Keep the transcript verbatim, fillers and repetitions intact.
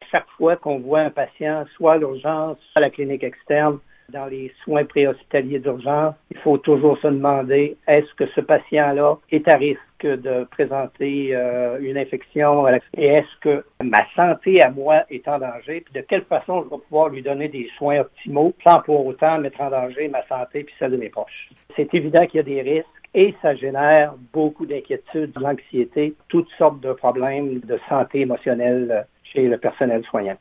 chaque fois qu'on voit un patient, soit à l'urgence, soit à la clinique externe, dans les soins préhospitaliers d'urgence, il faut toujours se demander, est-ce que ce patient-là est à risque de présenter euh, une infection et est-ce que ma santé à moi est en danger, puis de quelle façon je vais pouvoir lui donner des soins optimaux sans pour autant mettre en danger ma santé puis celle de mes proches. C'est évident qu'il y a des risques et ça génère beaucoup d'inquiétudes, de l'anxiété, toutes sortes de problèmes de santé émotionnelle chez le personnel soignant.